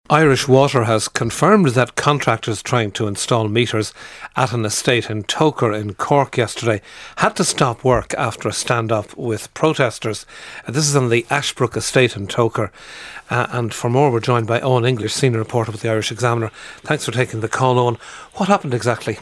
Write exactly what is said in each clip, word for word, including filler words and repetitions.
Irish Water has confirmed that contractors trying to install meters at an estate in Toker in Cork yesterday had to stop work after a stand-up with protesters. Uh, this is on the Ashbrook estate in Toker. Uh, and for more, we're joined by Owen English, senior reporter with the Irish Examiner. Thanks for taking the call, Owen. What happened exactly?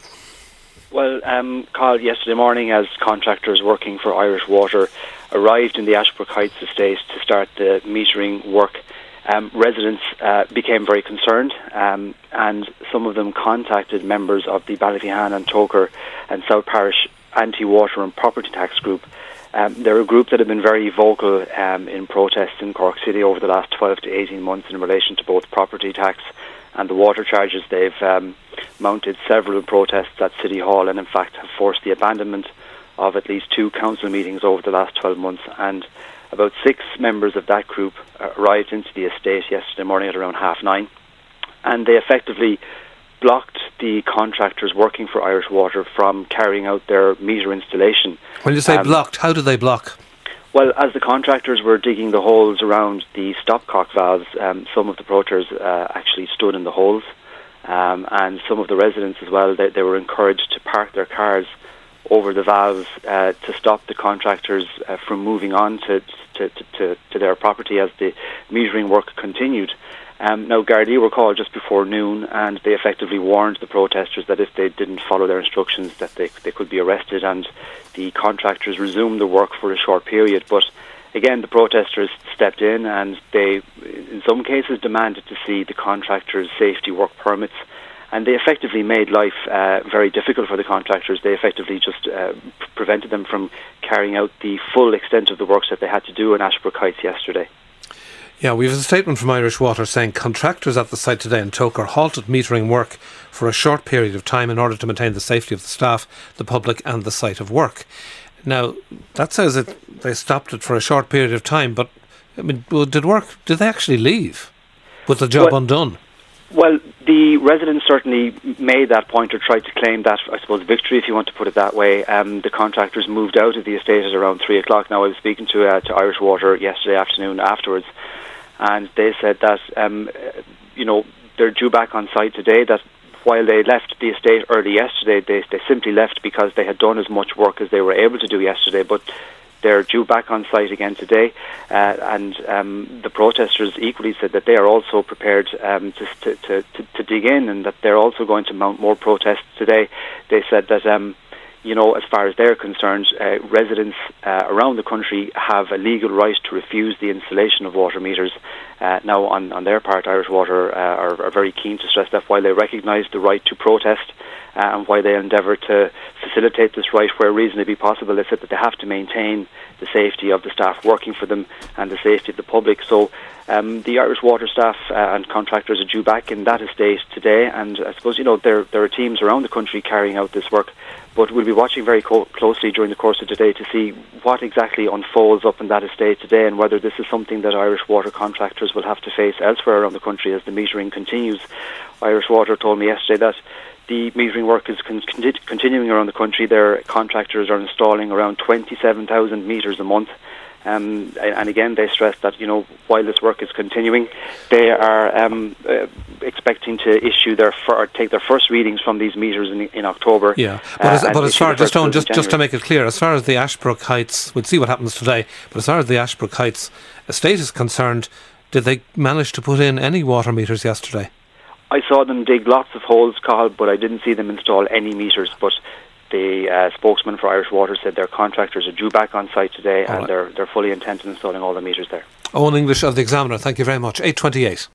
Well, um, called yesterday morning as contractors working for Irish Water arrived in the Ashbrook Heights estate to start the metering work. Um, residents uh, became very concerned, um, and some of them contacted members of the Ballyphehane and Toker and South Parish Anti-Water and Property Tax Group. Um, they're a group that have been very vocal um, in protests in Cork City over the last twelve to eighteen months in relation to both property tax and the water charges. They've um, mounted several protests at City Hall and in fact have forced the abandonment of at least two council meetings over the last twelve months. And about six members of that group uh, arrived into the estate yesterday morning at around half nine, and they effectively blocked the contractors working for Irish Water from carrying out their meter installation. When you say um, blocked, how do they block? Well, as the contractors were digging the holes around the stopcock valves, um, some of the protesters uh, actually stood in the holes, um, and some of the residents as well, they, they were encouraged to park their cars over the valves uh, to stop the contractors uh, from moving on to, to, to, to their property as the metering work continued. Um, now, Gardaí were called just before noon, and they effectively warned the protesters that if they didn't follow their instructions that they, they could be arrested, and the contractors resumed the work for a short period. But again, the protesters stepped in and they, in some cases, demanded to see the contractors' safety work permits. And they effectively made life uh, very difficult for the contractors. They effectively just uh, prevented them from carrying out the full extent of the works that they had to do in Ashbrook Heights yesterday. Yeah, we have a statement from Irish Water saying contractors at the site today in Toker halted metering work for a short period of time in order to maintain the safety of the staff, the public and the site of work. Now, that says that they stopped it for a short period of time, but I mean, did work? Did they actually leave with the job well, undone? Well, the residents certainly made that point or tried to claim that, I suppose, victory, if you want to put it that way. Um, the contractors moved out of the estate at around three o'clock. Now, I was speaking to uh, to Irish Water yesterday afternoon afterwards, and they said that, um, you know, they're due back on site today, that while they left the estate early yesterday, they, they simply left because they had done as much work as they were able to do yesterday, but they're due back on site again today, uh, and um, the protesters equally said that they are also prepared um, to, to, to, to dig in, and that they're also going to mount more protests today. They said that, um, you know, as far as they're concerned, uh, residents uh, around the country have a legal right to refuse the installation of water meters. Uh, now, on, on their part, Irish Water uh, are, are very keen to stress that while they recognise the right to protest, Uh, and why they endeavour to facilitate this right where reasonably possible, they said that they have to maintain the safety of the staff working for them and the safety of the public. So um, the Irish Water staff uh, and contractors are due back in that estate today, and I suppose, you know, there, there are teams around the country carrying out this work, but we'll be watching very co- closely during the course of today to see what exactly unfolds up in that estate today, and whether this is something that Irish Water contractors will have to face elsewhere around the country as the metering continues. Irish Water told me yesterday that the metering work is con- continuing around the country. Their contractors are installing around twenty-seven thousand metres a month. Um, and again, they stress that, you know, while this work is continuing, they are um, uh, expecting to issue their fir- take their first readings from these meters in, in October. Yeah, but as, uh, but as far just, on, just just to January. make it clear, as far as the Ashbrook Heights, we'll see what happens today. But as far as the Ashbrook Heights estate is concerned, did they manage to put in any water meters yesterday? I saw them dig lots of holes, Carl, but I didn't see them install any meters. But the uh, spokesman for Irish Water said their contractors are due back on site today, all and right. they're they're fully intent on installing all the meters there. Owen English of the Examiner, thank you very much. eight twenty-eight.